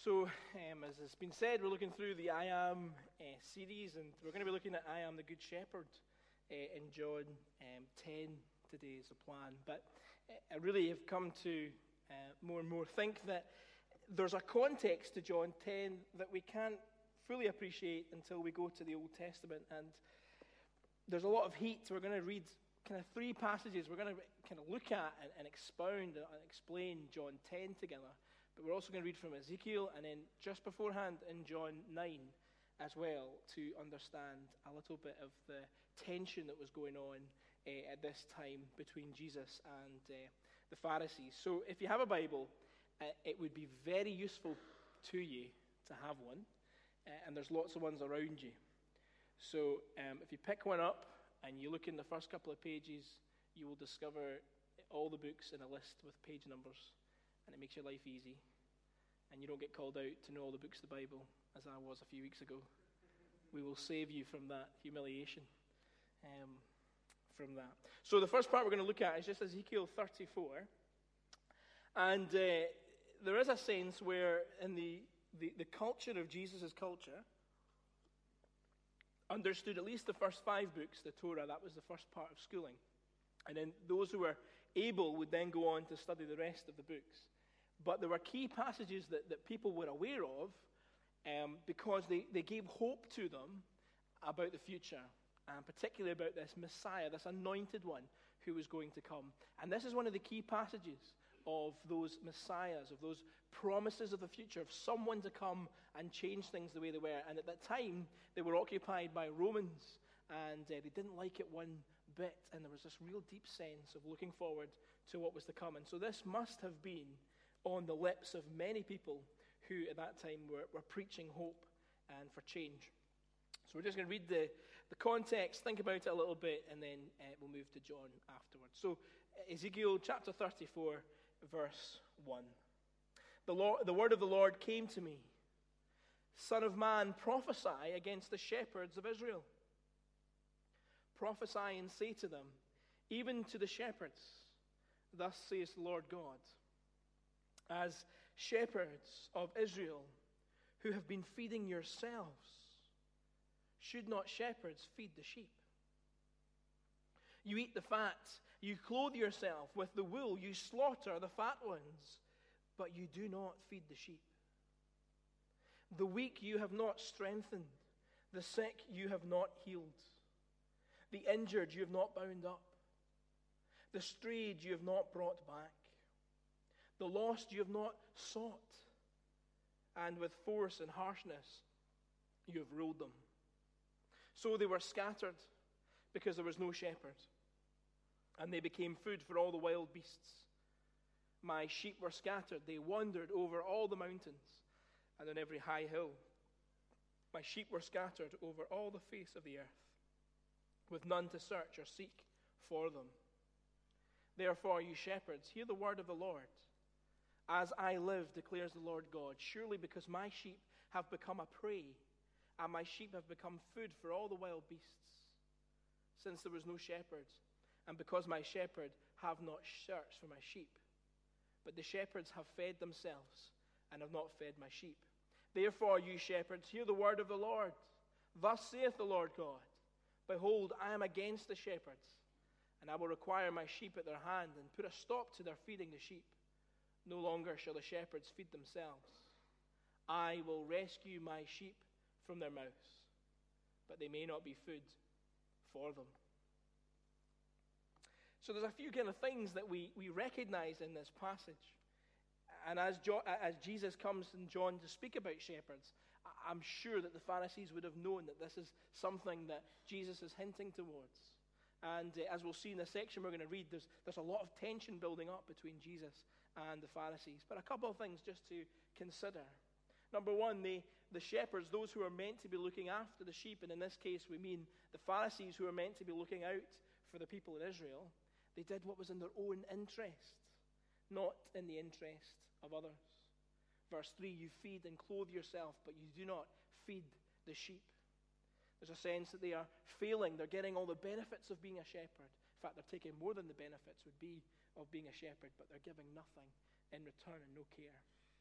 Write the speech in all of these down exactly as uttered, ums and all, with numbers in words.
So, um, as has been said, we're looking through the I Am uh, series, and we're going to be looking at I Am the Good Shepherd uh, in John um, ten today is the plan. But uh, I really have come to uh, more and more think that there's a context to John ten that we can't fully appreciate until we go to the Old Testament. And there's a lot of heat. We're going to read kind of three passages. We're going to kind of look at and, and expound and explain John ten together. But we're also going to read from Ezekiel, and then just beforehand in John nine as well, to understand a little bit of the tension that was going on uh, at this time between Jesus and uh, the Pharisees. So if you have a Bible, uh, it would be very useful to you to have one, uh, and there's lots of ones around you. So um, if you pick one up and you look in the first couple of pages, you will discover all the books in a list with page numbers. And it makes your life easy. And you don't get called out to know all the books of the Bible, as I was a few weeks ago. We will save you from that humiliation, um, from that. So the first part we're going to look at is just Ezekiel thirty-four. And uh, there is a sense where in the, the, the culture of Jesus' culture, understood at least the first five books, the Torah, that was the first part of schooling. And then those who were able would then go on to study the rest of the books. But there were key passages that, that people were aware of um, because they, they gave hope to them about the future, and particularly about this Messiah, this anointed one who was going to come. And this is one of the key passages of those Messiahs, of those promises of the future, of someone to come and change things the way they were. And at that time, they were occupied by Romans, and uh, they didn't like it one bit. And there was this real deep sense of looking forward to what was to come. And so this must have been on the lips of many people who at that time were, were preaching hope and for change. So we're just going to read the, the context, think about it a little bit, and then uh, we'll move to John afterwards. So Ezekiel chapter thirty-four, verse one. The, Lord, the word of the Lord came to me. Son of man, prophesy against the shepherds of Israel. Prophesy and say to them, even to the shepherds, thus says the Lord God, as shepherds of Israel who have been feeding yourselves, should not shepherds feed the sheep? You eat the fat, you clothe yourself with the wool, you slaughter the fat ones, but you do not feed the sheep. The weak you have not strengthened, the sick you have not healed, the injured you have not bound up, the strayed you have not brought back, the lost you have not sought, and with force and harshness you have ruled them. So they were scattered because there was no shepherd, and they became food for all the wild beasts. My sheep were scattered. They wandered over all the mountains and on every high hill. My sheep were scattered over all the face of the earth, with none to search or seek for them. Therefore, you shepherds, hear the word of the Lord. As I live, declares the Lord God, surely because my sheep have become a prey, and my sheep have become food for all the wild beasts, since there was no shepherd, and because my shepherd have not searched for my sheep, but the shepherds have fed themselves and have not fed my sheep. Therefore, you shepherds, hear the word of the Lord. Thus saith the Lord God, behold, I am against the shepherds, and I will require my sheep at their hand, and put a stop to their feeding the sheep. No longer shall the shepherds feed themselves. I will rescue my sheep from their mouths, but they may not be food for them. So there's a few kind of things that we, we recognize in this passage. And as, jo- as Jesus comes in John to speak about shepherds, I'm sure that the Pharisees would have known that this is something that Jesus is hinting towards. And uh, as we'll see in the section we're going to read, there's, there's a lot of tension building up between Jesus and the Pharisees. But a couple of things just to consider. Number one, the, the shepherds, those who are meant to be looking after the sheep, and in this case we mean the Pharisees who are meant to be looking out for the people in Israel, they did what was in their own interest, not in the interest of others. Verse three, you feed and clothe yourself, but you do not feed the sheep. There's a sense that they are failing. They're getting all the benefits of being a shepherd. In fact, they're taking more than the benefits would be of being a shepherd, but they're giving nothing in return and no care.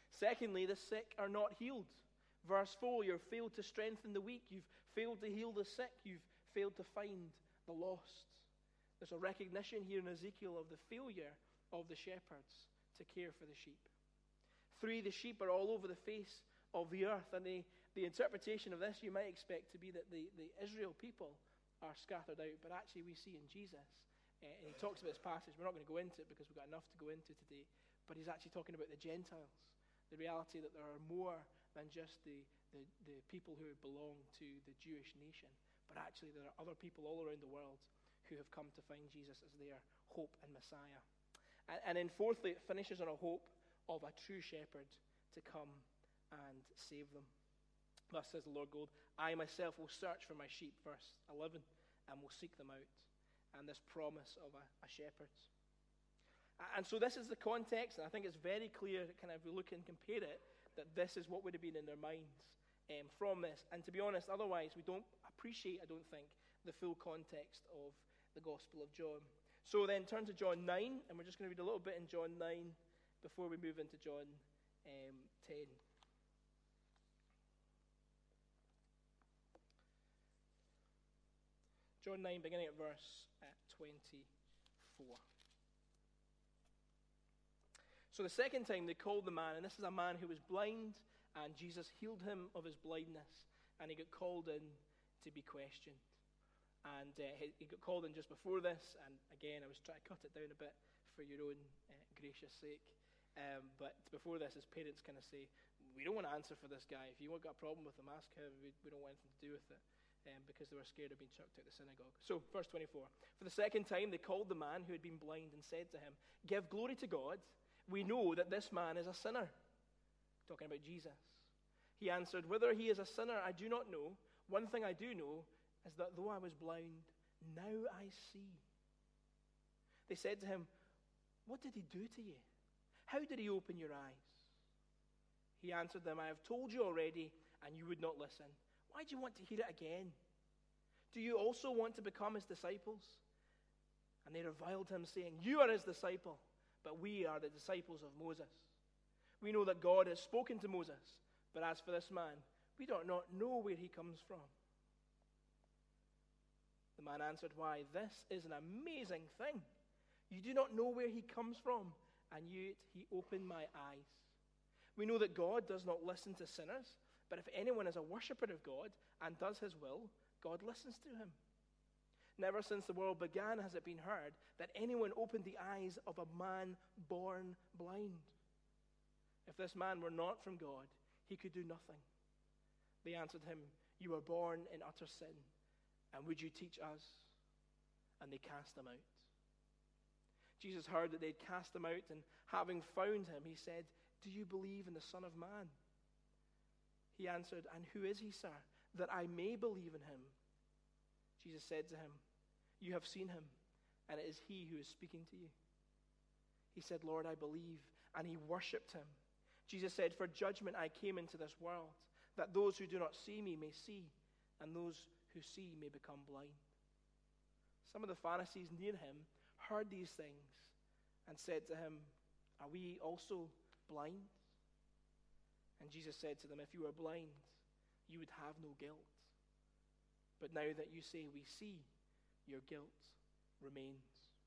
Secondly, the sick are not healed. Verse four, you've failed to strengthen the weak. You've failed to heal the sick. You've failed to find the lost. There's a recognition here in Ezekiel of the failure of the shepherds to care for the sheep. Three, the sheep are all over the face of the earth. And the, the interpretation of this you might expect to be that the, the Israel people are scattered out. But actually we see in Jesus, uh, and he talks about this passage, we're not going to go into it because we've got enough to go into today, but he's actually talking about the Gentiles. The reality that there are more than just the, the, the people who belong to the Jewish nation, but actually there are other people all around the world who have come to find Jesus as their hope and Messiah. And, and then fourthly, it finishes on a hope of a true shepherd to come and save them. Thus says the Lord God, I myself will search for my sheep, verse eleven, and will seek them out. And this promise of a, a shepherd. And so this is the context, and I think it's very clear, kind of, if we look and compare it, that this is what would have been in their minds um, from this. And to be honest, otherwise we don't appreciate, I don't think, the full context of the Gospel of John. So then turn to John nine, and we're just going to read a little bit in John nine before we move into John um, ten. John nine, beginning at verse uh, twenty-four. So the second time they called the man, and this is a man who was blind, and Jesus healed him of his blindness, and he got called in to be questioned. And uh, he, he got called in just before this, and again, I was trying to cut it down a bit for your own uh, gracious sake. Um, but before this, his parents kind of say, we don't want to answer for this guy. If you got a problem with him, ask him. We, we don't want anything to do with it. Um, because they were scared of being chucked out of the synagogue. So, verse twenty-four. For the second time, they called the man who had been blind and said to him, give glory to God. We know that this man is a sinner. Talking about Jesus. He answered, whether he is a sinner, I do not know. One thing I do know is that though I was blind, now I see. They said to him, what did he do to you? How did he open your eyes? He answered them, I have told you already, and you would not listen. Why do you want to hear it again? Do you also want to become his disciples? And they reviled him, saying, you are his disciple, but we are the disciples of Moses. We know that God has spoken to Moses, but as for this man, we do not know where he comes from. The man answered, why, this is an amazing thing. You do not know where he comes from, and yet he opened my eyes. We know that God does not listen to sinners, but if anyone is a worshipper of God and does his will, God listens to him. Never since the world began has it been heard that anyone opened the eyes of a man born blind. If this man were not from God, he could do nothing. They answered him, you were born in utter sin, and would you teach us? And they cast him out. Jesus heard that they'd cast him out, and having found him, he said, do you believe in the Son of Man? He answered, and who is he, sir, that I may believe in him? Jesus said to him, you have seen him, and it is he who is speaking to you. He said, Lord, I believe, and he worshipped him. Jesus said, for judgment I came into this world, that those who do not see me may see, and those who see may become blind. Some of the Pharisees near him heard these things and said to him, are we also blind? And Jesus said to them, if you were blind, you would have no guilt. But now that you say we see, your guilt remains.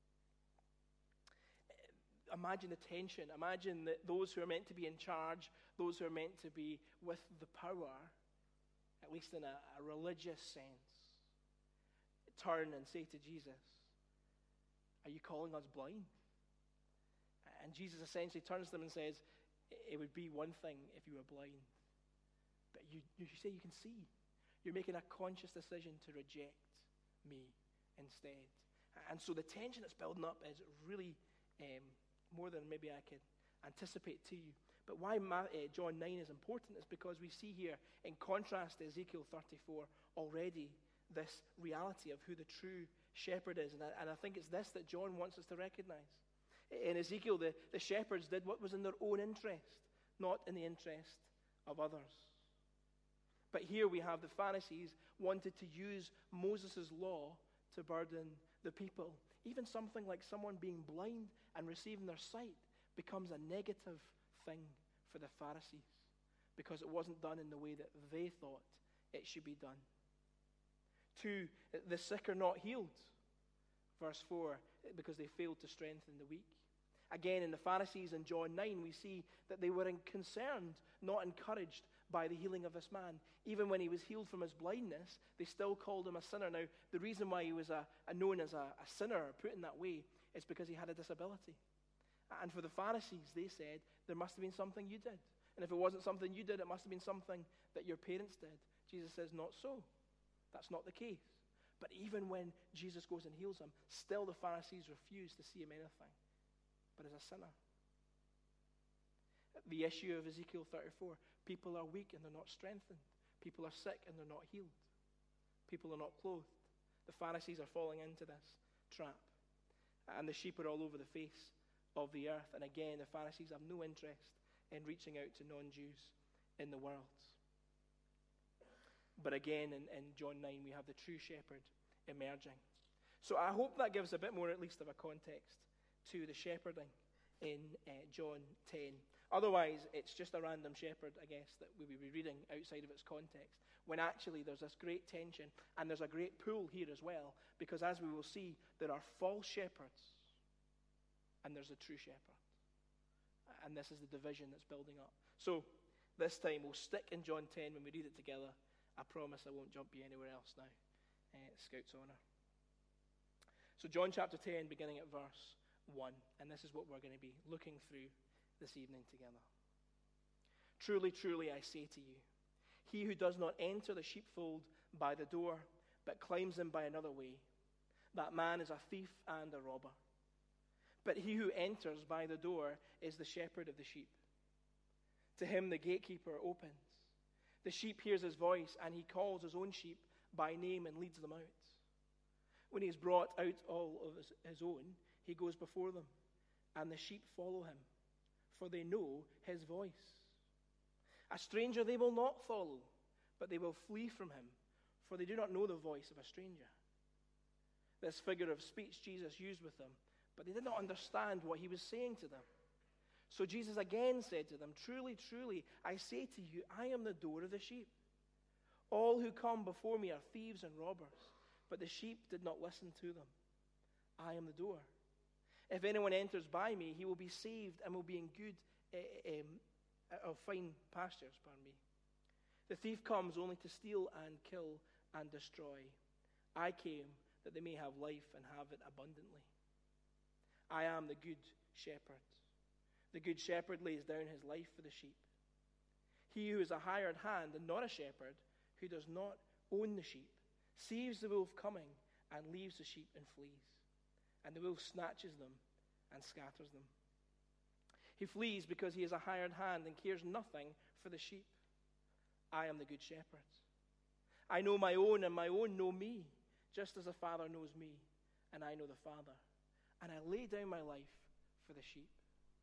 Imagine the tension. Imagine that those who are meant to be in charge, those who are meant to be with the power, at least in a, a religious sense, turn and say to Jesus, are you calling us blind? And Jesus essentially turns to them and says, it would be one thing if you were blind, but you, you say you can see. You're making a conscious decision to reject me instead. And so the tension that's building up is really um, more than maybe I could anticipate to you. But why Ma- uh, John nine is important is because we see here, in contrast to Ezekiel thirty-four, already this reality of who the true shepherd is. And I, and I think it's this that John wants us to recognize. In Ezekiel, the, the shepherds did what was in their own interest, not in the interest of others. But here we have the Pharisees wanted to use Moses' law to burden the people. Even something like someone being blind and receiving their sight becomes a negative thing for the Pharisees because it wasn't done in the way that they thought it should be done. Two, the sick are not healed. Verse four, because they failed to strengthen the weak. Again, in the Pharisees in John nine, we see that they were concerned, not encouraged by the healing of this man. Even when he was healed from his blindness, they still called him a sinner. Now, the reason why he was a, a known as a, a sinner, put in that way, is because he had a disability. And for the Pharisees, they said, there must have been something you did. And if it wasn't something you did, it must have been something that your parents did. Jesus says, not so. That's not the case. But even when Jesus goes and heals him, still the Pharisees refuse to see him anything but as a sinner. The issue of Ezekiel thirty-four, people are weak and they're not strengthened. People are sick and they're not healed. People are not clothed. The Pharisees are falling into this trap. And the sheep are all over the face of the earth. And again, the Pharisees have no interest in reaching out to non-Jews in the world. But again, in, in John nine, we have the true shepherd emerging. So I hope that gives a bit more, at least, of a context to the shepherding in uh, John ten. Otherwise, it's just a random shepherd, I guess, that we will be reading outside of its context, when actually there's this great tension, and there's a great pull here as well, because as we will see, there are false shepherds, and there's a true shepherd. And this is the division that's building up. So, this time we'll stick in John ten when we read it together. I promise I won't jump you anywhere else now. Uh, Scout's honor. So John chapter ten, beginning at verse one. And this is what we're going to be looking through this evening together. Truly, truly, I say to you, he who does not enter the sheepfold by the door, but climbs in by another way, that man is a thief and a robber. But he who enters by the door is the shepherd of the sheep. To him the gatekeeper opens. The sheep hears his voice, and he calls his own sheep by name and leads them out. When he has brought out all of his, his own, he goes before them, and the sheep follow him, for they know his voice. A stranger they will not follow, but they will flee from him, for they do not know the voice of a stranger. This figure of speech Jesus used with them, but they did not understand what he was saying to them. So Jesus again said to them, truly, truly, I say to you, I am the door of the sheep. All who come before me are thieves and robbers, but the sheep did not listen to them. I am the door. If anyone enters by me, he will be saved and will be in good, uh, um, of fine pastures, pardon me. The thief comes only to steal and kill and destroy. I came that they may have life and have it abundantly. I am the good shepherd. The good shepherd lays down his life for the sheep. He who is a hired hand and not a shepherd, who does not own the sheep, sees the wolf coming and leaves the sheep and flees. And the wolf snatches them and scatters them. He flees because he is a hired hand and cares nothing for the sheep. I am the good shepherd. I know my own, and my own know me, just as the Father knows me, and I know the Father. And I lay down my life for the sheep.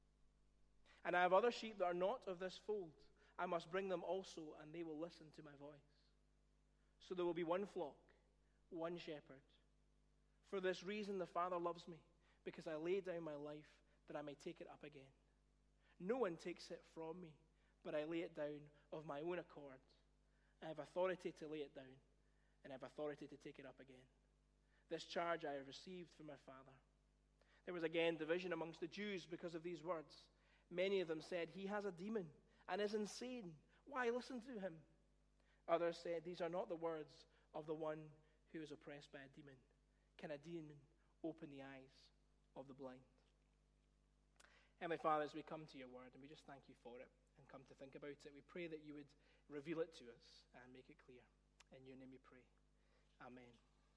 And I have other sheep that are not of this fold. I must bring them also, and they will listen to my voice. So there will be one flock, one shepherd. For this reason the Father loves me, because I lay down my life that I may take it up again. No one takes it from me, but I lay it down of my own accord. I have authority to lay it down, and I have authority to take it up again. This charge I have received from my Father. There was again division amongst the Jews because of these words. Many of them said, he has a demon and is insane. Why listen to him? Others said, these are not the words of the one who is oppressed by a demon. Can a demon open the eyes of the blind? Heavenly Father, as we come to your word, and we just thank you for it and come to think about it, we pray that you would reveal it to us and make it clear. In your name we pray. Amen.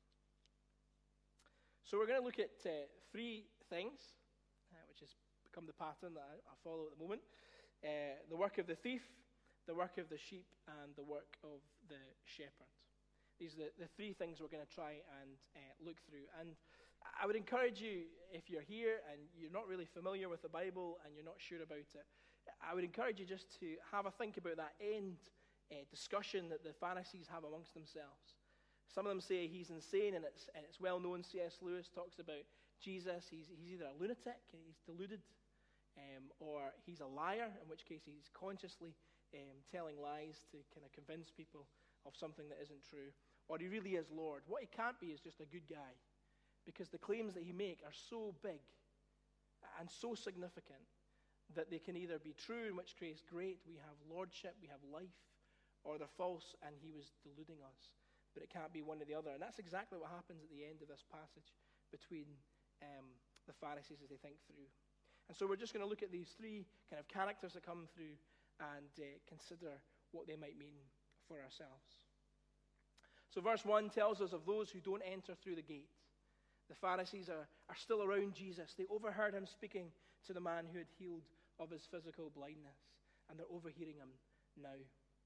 So we're going to look at uh, three things, uh, which has become the pattern that I, I follow at the moment. Uh, the work of the thief, the work of the sheep, and the work of the shepherd. These are the, the three things we're going to try and uh, look through. And I would encourage you, if you're here and you're not really familiar with the Bible and you're not sure about it, I would encourage you just to have a think about that end uh, discussion that the Pharisees have amongst themselves. Some of them say he's insane, and it's, and it's well known. C S Lewis talks about Jesus. He's, he's either a lunatic, he's deluded, um, or he's a liar, in which case he's consciously um, telling lies to kind of convince people of something that isn't true, or he really is Lord. What he can't be is just a good guy, because the claims that he makes are so big and so significant that they can either be true, in which case, great, we have lordship, we have life, or they're false and he was deluding us. But it can't be one or the other. And that's exactly what happens at the end of this passage between um, the Pharisees as they think through. And so we're just going to look at these three kind of characters that come through and uh, consider what they might mean for ourselves. So verse one tells us of those who don't enter through the gate. The Pharisees are, are still around Jesus. They overheard him speaking to the man who had healed of his physical blindness, and they're overhearing him now.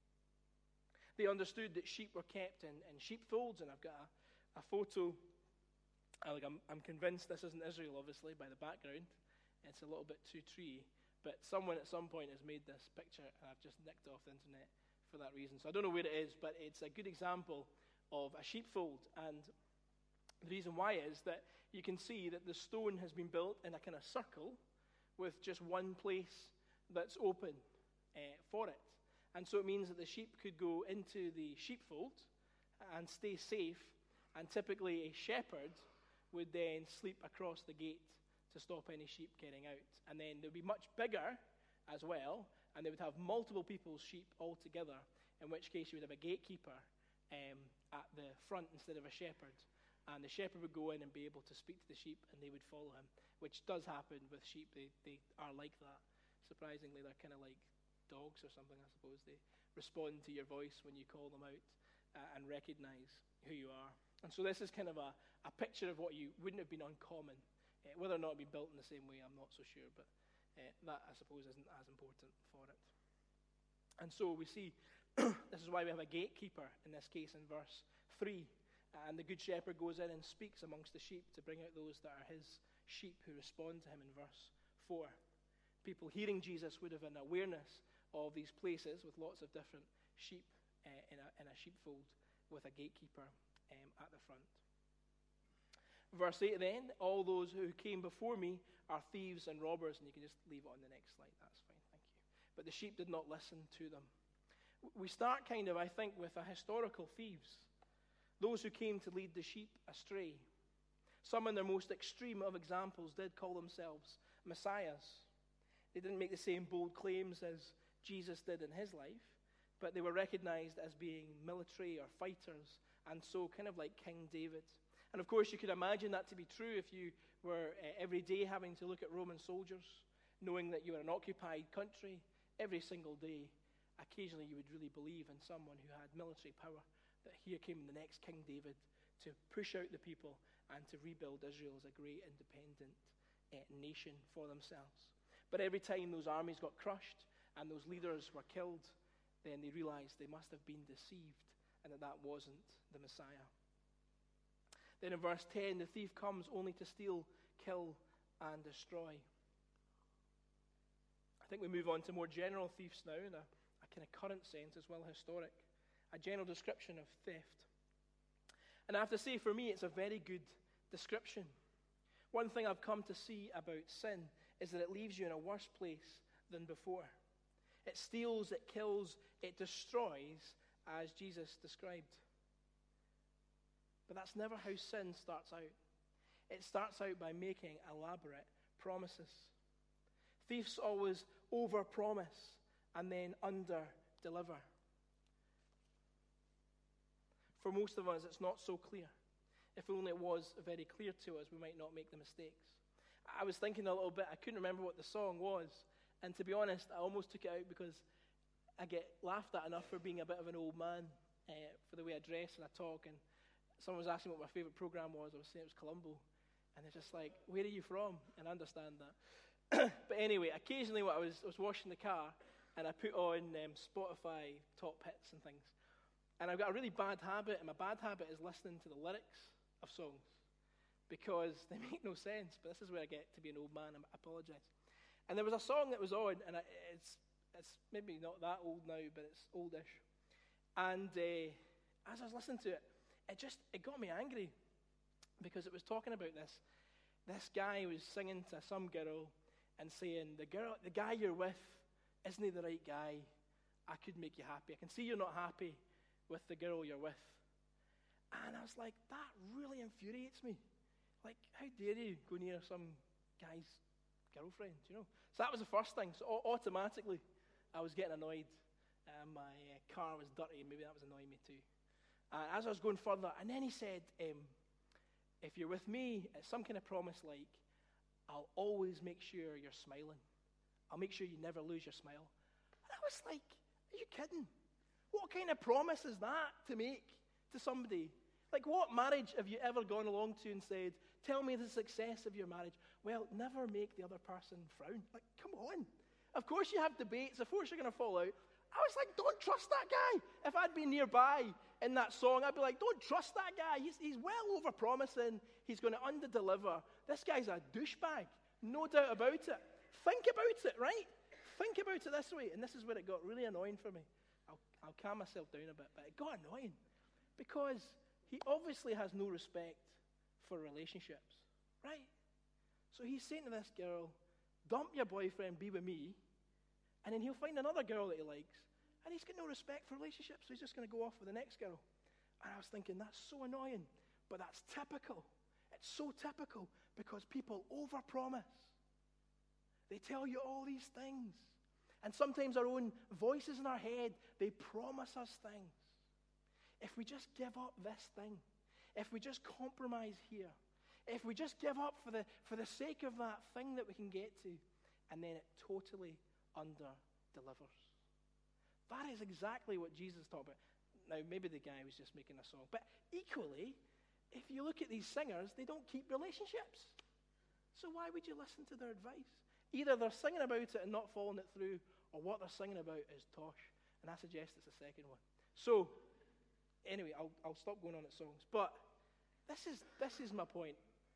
They understood that sheep were kept in, in sheepfolds, and I've got a, a photo. I, like, I'm, I'm convinced this isn't Israel, obviously, by the background. It's a little bit too tree, but someone at some point has made this picture, and I've just nicked off the internet for that reason. So I don't know where it is, but it's a good example of a sheepfold, and the reason why is that you can see that the stone has been built in a kind of circle with just one place that's open uh, for it. And so it means that the sheep could go into the sheepfold and stay safe, and typically a shepherd would then sleep across the gate to stop any sheep getting out. And then they would be much bigger as well, and they would have multiple people's sheep all together, in which case you would have a gatekeeper um, at the front instead of a shepherd. And the shepherd would go in and be able to speak to the sheep, and they would follow him, which does happen with sheep. They, they are like that. Surprisingly, they're kind of like dogs or something, I suppose. They respond to your voice when you call them out uh, and recognize who you are. And so this is kind of a, a picture of what you wouldn't have been uncommon. Uh, whether or not it be built in the same way, I'm not so sure, but uh, that, I suppose, isn't as important for it. And so we see, this is why we have a gatekeeper in this case in verse three. And the good shepherd goes in and speaks amongst the sheep to bring out those that are his sheep who respond to him in verse four. People hearing Jesus would have an awareness of these places with lots of different sheep uh, in, a, in a sheepfold with a gatekeeper um, at the front. Verse eight then, all those who came before me are thieves and robbers. And you can just leave it on the next slide, that's fine, thank you. But the sheep did not listen to them. We start kind of, I think, with a historical thieves. Those who came to lead the sheep astray. Some in their most extreme of examples did call themselves messiahs. They didn't make the same bold claims as Jesus did in his life, but they were recognized as being military or fighters, and so kind of like King David. And of course, you could imagine that to be true if you were uh, every day having to look at Roman soldiers, knowing that you were an occupied country every single day. Occasionally, you would really believe in someone who had military power, that here came the next King David to push out the people and to rebuild Israel as a great independent uh, nation for themselves. But every time those armies got crushed and those leaders were killed, then they realized they must have been deceived and that that wasn't the Messiah. Then in verse ten, the thief comes only to steal, kill, and destroy. I think we move on to more general thieves now in a, a kind of current sense as well, historic. A general description of theft. And I have to say, for me, it's a very good description. One thing I've come to see about sin is that it leaves you in a worse place than before. It steals, it kills, it destroys, as Jesus described. But that's never how sin starts out. It starts out by making elaborate promises. Thieves always over-promise and then under-deliver. For most of us, it's not so clear. If only it was very clear to us, we might not make the mistakes. I was thinking a little bit, I couldn't remember what the song was, and to be honest, I almost took it out because I get laughed at enough for being a bit of an old man, uh, for the way I dress and I talk, and someone was asking what my favourite programme was. I was saying it was Columbo, and they're just like, where are you from? And I understand that. But anyway, occasionally when I was, I was washing the car, and I put on um, Spotify top hits and things. And I've got a really bad habit, and my bad habit is listening to the lyrics of songs because they make no sense. But this is where I get to be an old man. I apologize. And there was a song that was on, and it's it's maybe not that old now, but it's oldish. And uh, as I was listening to it, it just it got me angry because it was talking about this this guy was singing to some girl, and saying, the girl, the guy you're with, isn't he the right guy? I could make you happy. I can see you're not happy with the girl you're with. And I was like, that really infuriates me. Like, how dare you go near some guy's girlfriend, you know? So that was the first thing. So automatically, I was getting annoyed. Uh, my uh, car was dirty. Maybe that was annoying me too. Uh, as I was going further, and then he said, um, if you're with me, it's some kind of promise like, I'll always make sure you're smiling. I'll make sure you never lose your smile. And I was like, are you kidding? What kind of promise is that to make to somebody? Like, what marriage have you ever gone along to and said, tell me the success of your marriage? Well, never make the other person frown. Like, come on. Of course you have debates. Of course you're going to fall out. I was like, don't trust that guy. If I'd been nearby in that song, I'd be like, don't trust that guy. He's, he's well over-promising. He's going to under-deliver. This guy's a douchebag. No doubt about it. Think about it, right? Think about it this way. And this is where it got really annoying for me. I'll, I'll calm myself down a bit, but it got annoying. Because he obviously has no respect for relationships, right? So he's saying to this girl, dump your boyfriend, be with me, and then he'll find another girl that he likes, and he's got no respect for relationships, so he's just going to go off with the next girl. And I was thinking, that's so annoying, but that's typical. It's so typical because people overpromise. They tell you all these things. And sometimes our own voices in our head, they promise us things. If we just give up this thing, if we just compromise here, if we just give up for the, for the sake of that thing that we can get to, and then it totally under-delivers. That is exactly what Jesus taught about. Now, maybe the guy was just making a song, but equally, if you look at these singers, they don't keep relationships. So why would you listen to their advice? Either they're singing about it and not following it through, or what they're singing about is tosh. And I suggest it's the second one. So, anyway, I'll, I'll stop going on at songs. But this is, this is my point.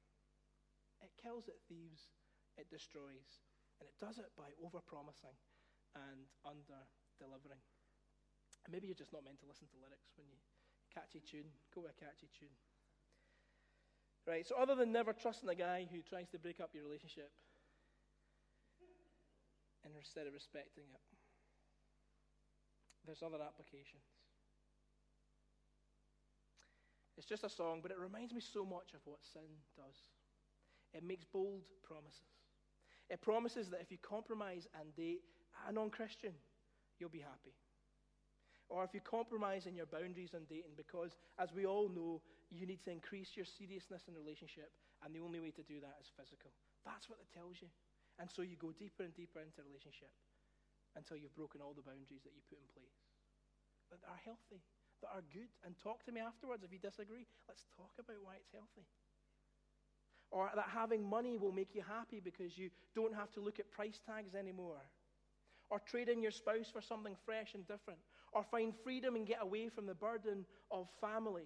It kills, it thieves, it destroys. And it does it by over-promising and under-delivering. And maybe you're just not meant to listen to lyrics when you catchy tune. Go with a catchy tune. Right, so other than never trusting a guy who tries to break up your relationship, and instead of respecting it, there's other applications. It's just a song, but it reminds me so much of what sin does. It makes bold promises. It promises that if you compromise and date a non-Christian, you'll be happy. Or if you compromise in your boundaries on dating, because, as we all know, you need to increase your seriousness in a relationship, and the only way to do that is physical. That's what it tells you. And so you go deeper and deeper into a relationship until you've broken all the boundaries that you put in place, that are healthy, that are good. And talk to me afterwards if you disagree. Let's talk about why it's healthy. Or that having money will make you happy because you don't have to look at price tags anymore. Or trade in your spouse for something fresh and different. Or find freedom and get away from the burden of family.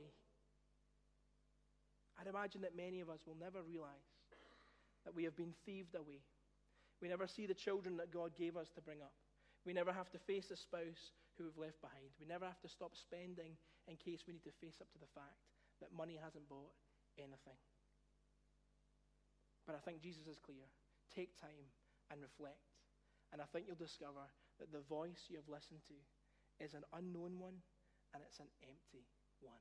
I'd imagine that many of us will never realize that we have been thieved away. We never see the children that God gave us to bring up. We never have to face a spouse who we've left behind. We never have to stop spending in case we need to face up to the fact that money hasn't bought anything. But I think Jesus is clear. Take time and reflect. And I think you'll discover that the voice you have listened to is an unknown one, and it's an empty one.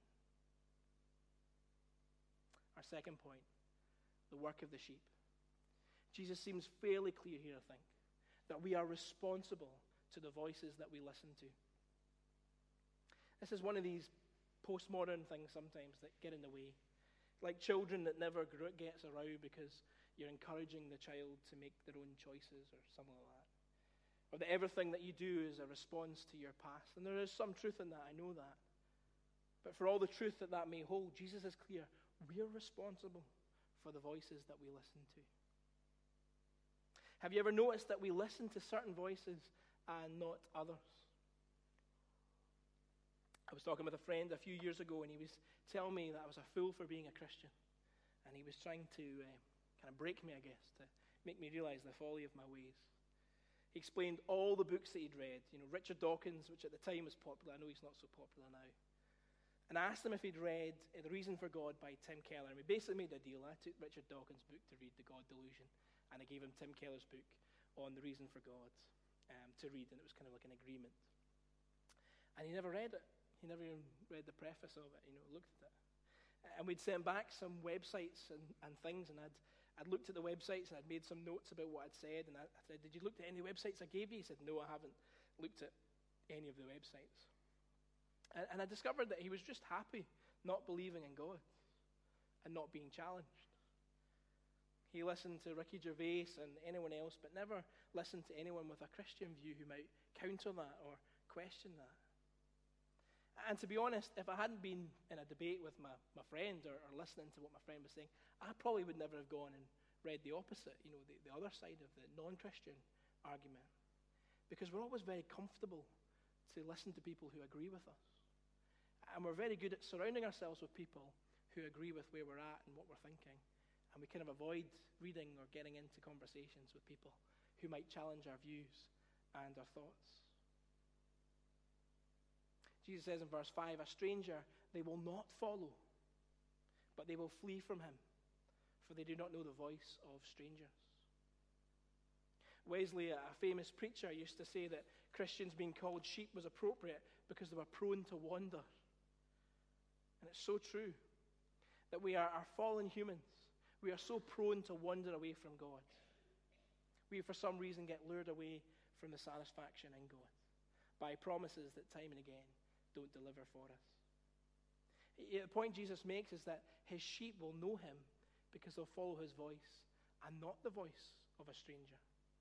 Our second point, the work of the sheep. Jesus seems fairly clear here, I think, that we are responsible to the voices that we listen to. This is one of these postmodern things sometimes that get in the way. Like children that never gets a row because you're encouraging the child to make their own choices or something like that. Or that everything that you do is a response to your past. And there is some truth in that, I know that. But for all the truth that that may hold, Jesus is clear. We're responsible for the voices that we listen to. Have you ever noticed that we listen to certain voices and not others? I was talking with a friend a few years ago, and he was telling me that I was a fool for being a Christian. And he was trying to uh, kind of break me, I guess, to make me realize the folly of my ways. He explained all the books that he'd read. You know, Richard Dawkins, which at the time was popular. I know he's not so popular now. And I asked him if he'd read uh, The Reason for God by Tim Keller. And we basically made a deal. I took Richard Dawkins' book to read, The God Delusion. And I gave him Tim Keller's book. on the reason for God um, to read, and it was kind of like an agreement. And he never read it. He never even read the preface of it, you know, looked at it. And we'd sent back some websites and, and things, and I'd, I'd looked at the websites, and I'd made some notes about what I'd said, and I, I said, did you look at any websites I gave you? He said, no, I haven't looked at any of the websites. And, and I discovered that he was just happy not believing in God and not being challenged. He listened to Ricky Gervais and anyone else, but never listened to anyone with a Christian view who might counter that or question that. And to be honest, if I hadn't been in a debate with my, my friend or, or listening to what my friend was saying, I probably would never have gone and read the opposite, you know, the, the other side of the non-Christian argument. Because we're always very comfortable to listen to people who agree with us. And we're very good at surrounding ourselves with people who agree with where we're at and what we're thinking. And we kind of avoid reading or getting into conversations with people who might challenge our views and our thoughts. Jesus says in verse five, a stranger they will not follow, but they will flee from him, for they do not know the voice of strangers. Wesley, a famous preacher, used to say that Christians being called sheep was appropriate because they were prone to wander. And it's so true that we are, are fallen humans. We are so prone to wander away from God. We, for some reason, get lured away from the satisfaction in God by promises that time and again don't deliver for us. The point Jesus makes is that his sheep will know him because they'll follow his voice and not the voice of a stranger.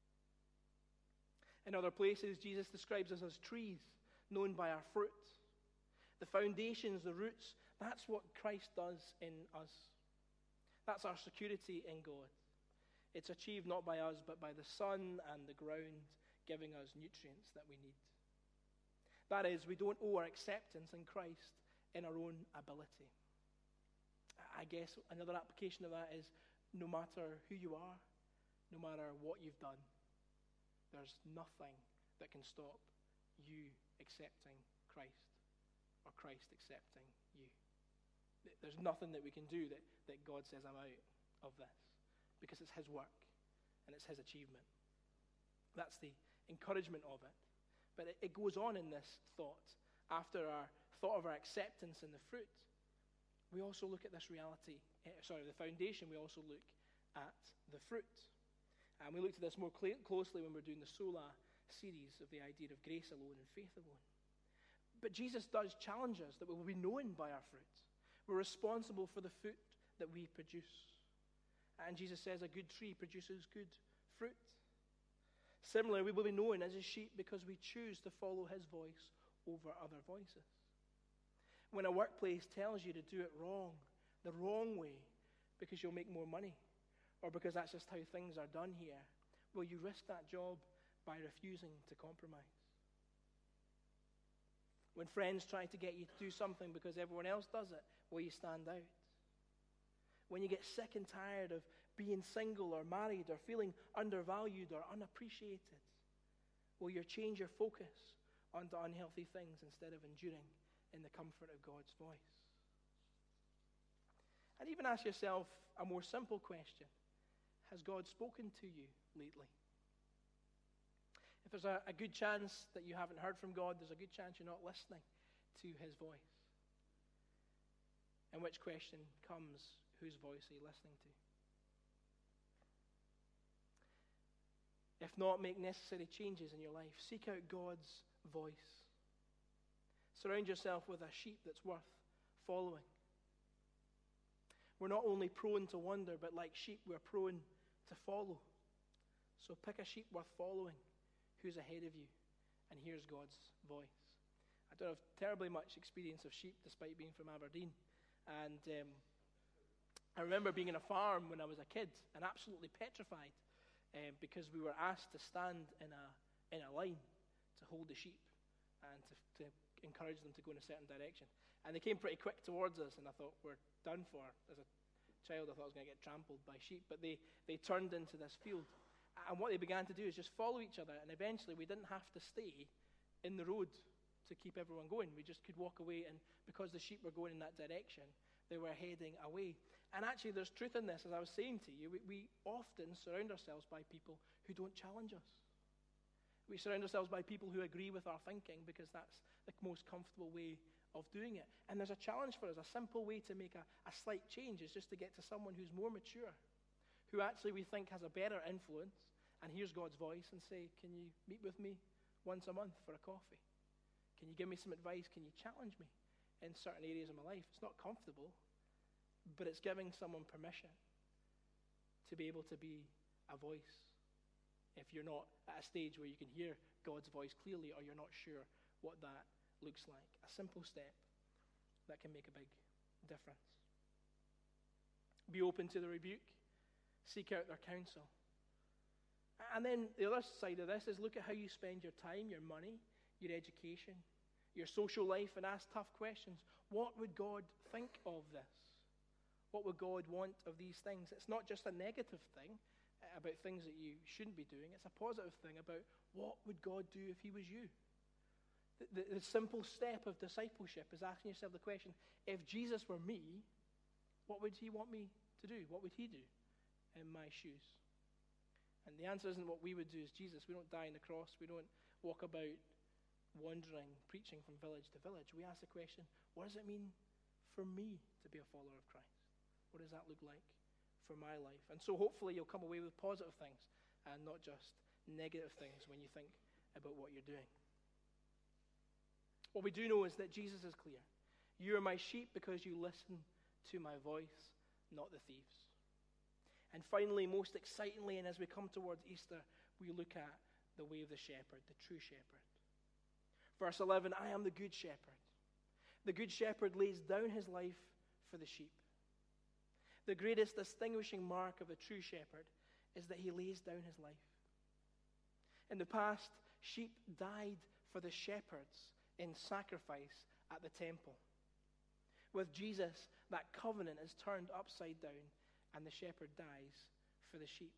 In other places, Jesus describes us as trees known by our fruit. The foundations, the roots, that's what Christ does in us. That's our security in God. It's achieved not by us, but by the sun and the ground giving us nutrients that we need. That is, we don't owe our acceptance in Christ in our own ability. I guess another application of that is no matter who you are, no matter what you've done, there's nothing that can stop you accepting Christ or Christ accepting you. There's nothing that we can do that, that God says, I'm out of this, because it's his work and it's his achievement. That's the encouragement of it. But it, it goes on in this thought. After our thought of our acceptance in the fruit, we also look at this reality, eh, sorry, the foundation, we also look at the fruit. And we looked at this more cl- closely when we were doing the Sola series of the idea of grace alone and faith alone. But Jesus does challenge us that we will be known by our fruit. We're responsible for the fruit that we produce. And Jesus says a good tree produces good fruit. Similarly, we will be known as his sheep because we choose to follow his voice over other voices. When a workplace tells you to do it wrong, the wrong way, because you'll make more money, or because that's just how things are done here, will you risk that job by refusing to compromise? When friends try to get you to do something because everyone else does it, will you stand out? When you get sick and tired of being single or married or feeling undervalued or unappreciated, will you change your focus onto unhealthy things instead of enduring in the comfort of God's voice? And even ask yourself a more simple question. Has God spoken to you lately? If there's a, a good chance that you haven't heard from God, there's a good chance you're not listening to his voice. In which question comes, whose voice are you listening to? If not, make necessary changes in your life. Seek out God's voice. Surround yourself with a sheep that's worth following. We're not only prone to wander, but like sheep, we're prone to follow. So pick a sheep worth following. Who's ahead of you? And here's God's voice. I don't have terribly much experience of sheep, despite being from Aberdeen. And um, I remember being in a farm when I was a kid and absolutely petrified um, because we were asked to stand in a in a line to hold the sheep and to, to encourage them to go in a certain direction. And they came pretty quick towards us, and I thought, we're done for. As a child, I thought I was going to get trampled by sheep. But they, they turned into this field. And what they began to do is just follow each other. And eventually, we didn't have to stay in the road to keep everyone going. We just could walk away. And because the sheep were going in that direction, they were heading away. And actually, there's truth in this. As I was saying to you, we, we often surround ourselves by people who don't challenge us. We surround ourselves by people who agree with our thinking because that's the most comfortable way of doing it. And there's a challenge for us. A simple way to make a, a slight change is just to get to someone who's more mature, who actually we think has a better influence, and hears God's voice and say, can you meet with me once a month for a coffee? Can you give me some advice? Can you challenge me in certain areas of my life? It's not comfortable, but it's giving someone permission to be able to be a voice if you're not at a stage where you can hear God's voice clearly, or you're not sure what that looks like. A simple step that can make a big difference. Be open to the rebuke. Seek out their counsel. And then the other side of this is look at how you spend your time, your money, your education, your social life, and ask tough questions. What would God think of this? What would God want of these things? It's not just a negative thing about things that you shouldn't be doing. It's a positive thing about what would God do if he was you? The, the, the simple step of discipleship is asking yourself the question, if Jesus were me, what would he want me to do? What would he do in my shoes? And the answer isn't what we would do as Jesus. We don't die on the cross. We don't walk about wandering, preaching from village to village. We ask the question, what does it mean for me to be a follower of Christ? What does that look like for my life? And so hopefully you'll come away with positive things and not just negative things when you think about what you're doing. What we do know is that Jesus is clear. You are my sheep because you listen to my voice, not the thieves. And finally, most excitingly, and as we come towards Easter, we look at the way of the shepherd, the true shepherd. Verse eleven, I am the good shepherd. The good shepherd lays down his life for the sheep. The greatest distinguishing mark of a true shepherd is that he lays down his life. In the past, sheep died for the shepherds in sacrifice at the temple. With Jesus, that covenant is turned upside down and the shepherd dies for the sheep.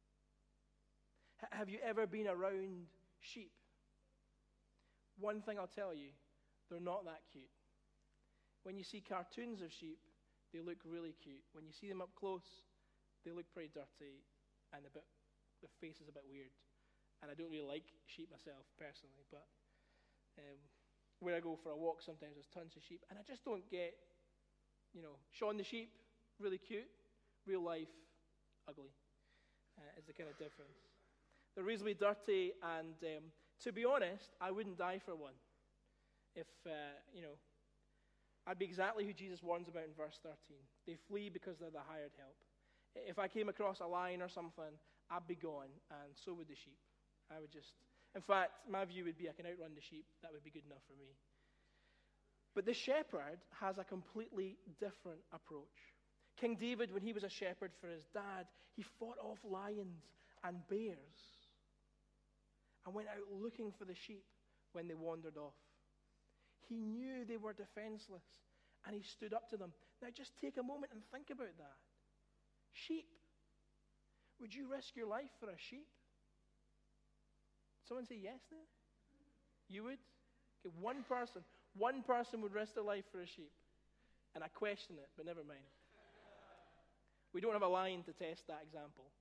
H- have you ever been around sheep? One thing I'll tell you, they're not that cute. When you see cartoons of sheep, they look really cute. When you see them up close, they look pretty dirty and a bit, their face is a bit weird. And I don't really like sheep myself, personally, but um, when I go for a walk, sometimes there's tons of sheep, and I just don't get, you know, Shaun the sheep, really cute, real life, ugly, uh, is the kind of difference. They're reasonably dirty, and um, to be honest, I wouldn't die for one. If, uh, you know, I'd be exactly who Jesus warns about in verse thirteen. They flee because they're the hired help. If I came across a lion or something, I'd be gone, and so would the sheep. I would just, in fact, my view would be I can outrun the sheep. That would be good enough for me. But the shepherd has a completely different approach. King David, when he was a shepherd for his dad, he fought off lions and bears and went out looking for the sheep when they wandered off. He knew they were defenseless, and he stood up to them. Now just take a moment and think about that. Sheep. Would you risk your life for a sheep? Someone say yes there? You would? Okay, one person. One person would risk their life for a sheep. And I question it, but never mind. We don't have a lion to test that example.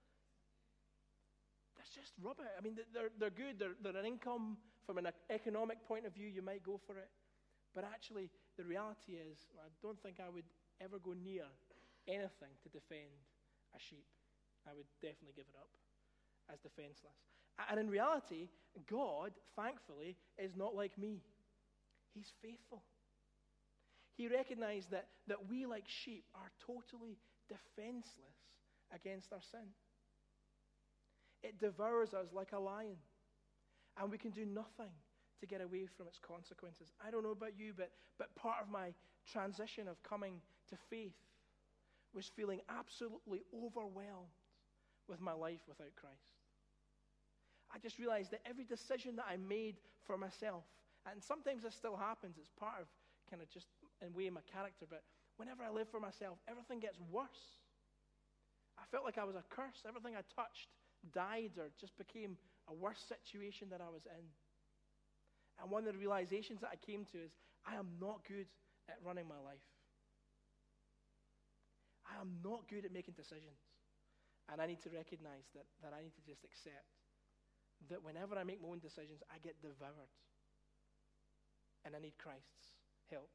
That's just rubbish. I mean, they're, they're good. They're, they're an income. From an economic point of view, you might go for it. But actually, the reality is, I don't think I would ever go near anything to defend a sheep. I would definitely give it up as defenseless. And in reality, God, thankfully, is not like me. He's faithful. He recognized that, that we, like sheep, are totally defenseless against our sin. It devours us like a lion. And we can do nothing to get away from its consequences. I don't know about you, but, but part of my transition of coming to faith was feeling absolutely overwhelmed with my life without Christ. I just realized that every decision that I made for myself, and sometimes this still happens, it's part of kind of just in way my character, but whenever I live for myself, everything gets worse. I felt like I was a curse. Everything I touched died or just became a worse situation that I was in. And one of the realizations that I came to is I am not good at running my life. I am not good at making decisions. And I need to recognize that, that I need to just accept that whenever I make my own decisions, I get devoured. And I need Christ's help.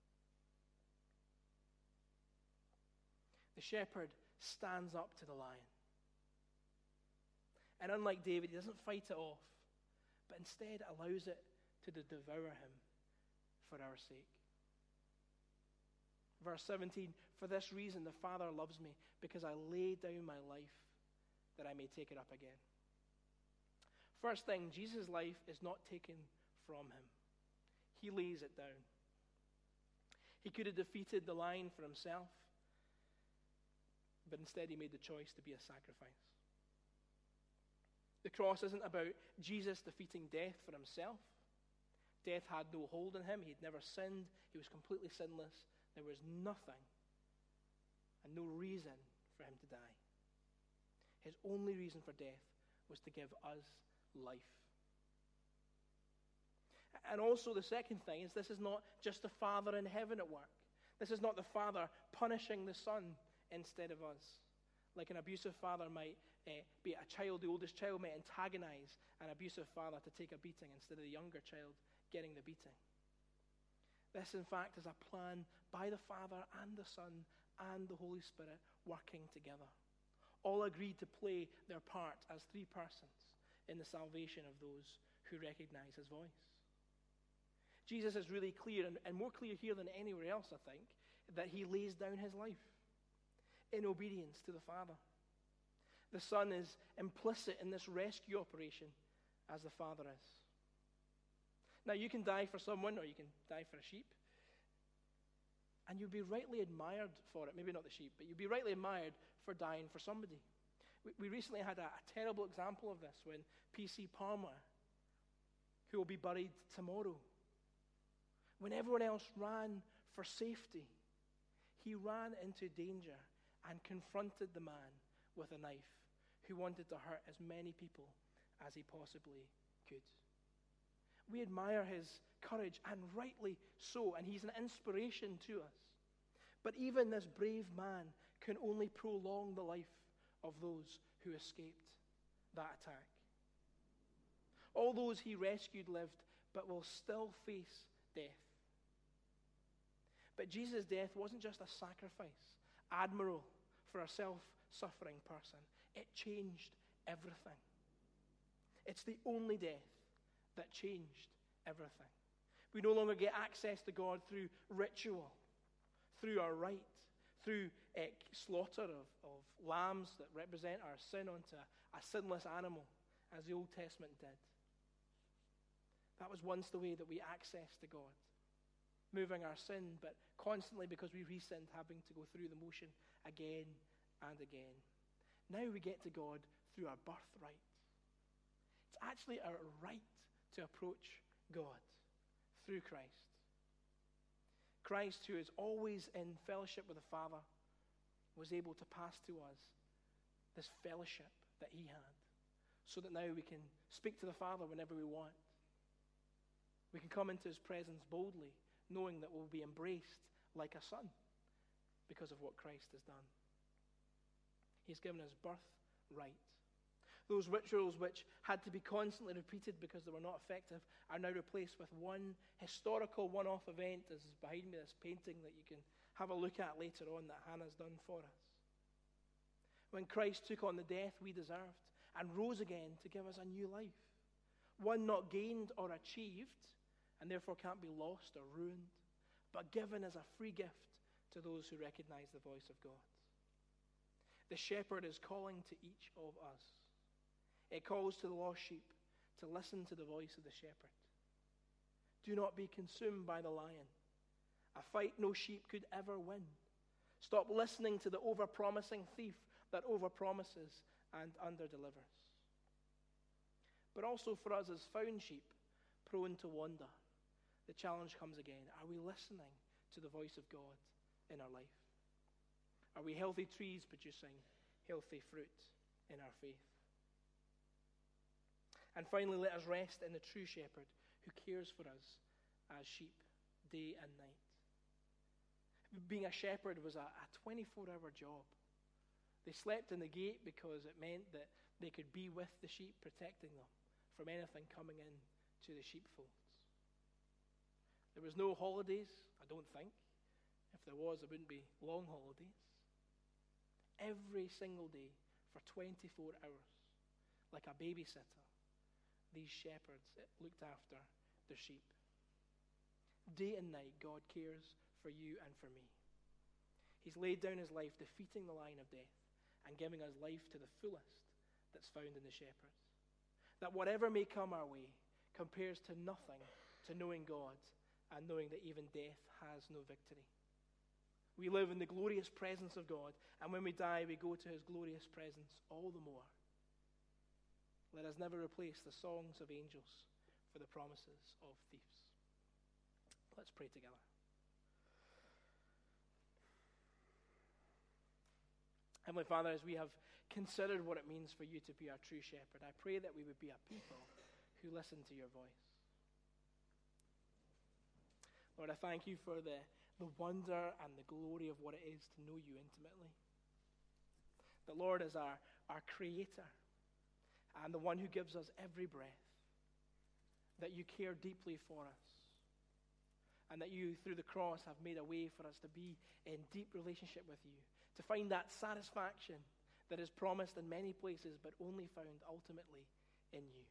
The shepherd stands up to the lion. And unlike David, he doesn't fight it off, but instead allows it to devour him for our sake. Verse seventeen, for this reason the Father loves me, because I lay down my life that I may take it up again. First thing, Jesus' life is not taken from him. He lays it down. He could have defeated the lion for himself, but instead he made the choice to be a sacrifice. The cross isn't about Jesus defeating death for himself. Death had no hold on him. He'd never sinned. He was completely sinless. There was nothing and no reason for him to die. His only reason for death was to give us life. And also the second thing is this is not just the Father in heaven at work. This is not the Father punishing the Son instead of us. Like an abusive father might uh, be a child, the oldest child might antagonize an abusive father to take a beating instead of the younger child getting the beating. This, in fact, is a plan by the Father and the Son and the Holy Spirit working together. All agreed to play their part as three persons in the salvation of those who recognize his voice. Jesus is really clear, and, and more clear here than anywhere else, I think, that he lays down his life in obedience to the Father. The Son is implicit in this rescue operation as the Father is. Now, you can die for someone, or you can die for a sheep, and you'll be rightly admired for it. Maybe not the sheep, but you'll be rightly admired for dying for somebody. We, we recently had a, a terrible example of this when P C Palmer, who will be buried tomorrow, when everyone else ran for safety, he ran into danger and confronted the man with a knife who wanted to hurt as many people as he possibly could. We admire his courage, and rightly so, and he's an inspiration to us. But even this brave man can only prolong the life of those who escaped that attack. All those he rescued lived, but will still face death. But Jesus' death wasn't just a sacrifice, admirable for a self-suffering person. It changed everything. It's the only death that changed everything. We no longer get access to God through ritual, through our rite, through uh, slaughter of, of lambs that represent our sin onto a sinless animal, as the Old Testament did. That was once the way that we accessed to God, moving our sin, but constantly, because we re-sinned, having to go through the motion again and again. Now we get to God through our birthright. It's actually our right to approach God through Christ. Christ, who is always in fellowship with the Father, was able to pass to us this fellowship that he had, so that now we can speak to the Father whenever we want. We can come into his presence boldly, knowing that we'll be embraced like a son because of what Christ has done. He's given us birthright. Those rituals which had to be constantly repeated because they were not effective are now replaced with one historical one-off event, as is behind me, this painting that you can have a look at later on that Hannah's done for us. When Christ took on the death we deserved and rose again to give us a new life, one not gained or achieved, and therefore can't be lost or ruined, but given as a free gift to those who recognize the voice of God. The shepherd is calling to each of us. It calls to the lost sheep to listen to the voice of the shepherd. Do not be consumed by the lion, a fight no sheep could ever win. Stop listening to the over-promising thief that over-promises and under-delivers. But also for us as found sheep, prone to wander, the challenge comes again. Are we listening to the voice of God in our life? Are we healthy trees producing healthy fruit in our faith? And finally, let us rest in the true shepherd who cares for us as sheep day and night. being a shepherd was a, a twenty-four hour job. They slept in the gate because it meant that they could be with the sheep, protecting them from anything coming in to the sheepfolds. There was no holidays, I don't think. If there was, there wouldn't be long holidays. Every single day for twenty-four hours, like a babysitter, these shepherds looked after their sheep. Day and night, God cares for you and for me. He's laid down his life defeating the lion of death and giving us life to the fullest that's found in the shepherds. That whatever may come our way compares to nothing to knowing God and knowing that even death has no victory. We live in the glorious presence of God, and when we die, we go to his glorious presence all the more. Let us never replace the songs of angels for the promises of thieves. Let's pray together. Heavenly Father, as we have considered what it means for you to be our true shepherd, I pray that we would be a people who listen to your voice. Lord, I thank you for the, the wonder and the glory of what it is to know you intimately. That, Lord, as our, our creator and the one who gives us every breath, that you care deeply for us. And that you, through the cross, have made a way for us to be in deep relationship with you, to find that satisfaction that is promised in many places, but only found ultimately in you.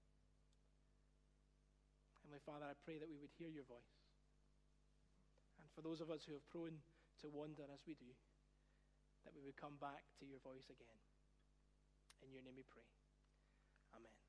Heavenly Father, I pray that we would hear your voice. And for those of us who have prone to wander as we do, that we would come back to your voice again. In your name we pray. Amen.